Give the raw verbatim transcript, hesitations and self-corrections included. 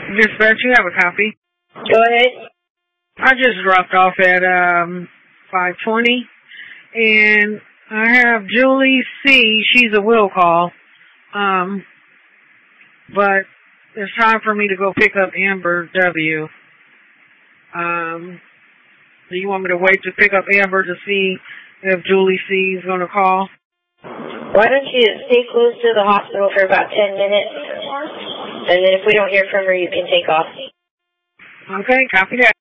Dispatch, you have a copy. Go ahead. I just dropped off at um five twenty, and I have Julie C. She's a will call, um, but it's time for me to go pick up Amber W. Um, do you want me to wait to pick up Amber to see if Julie C. is going to call? Why don't you stay close to the hospital for about ten minutes, and then if we don't hear from her, you can take off. Okay, copy that.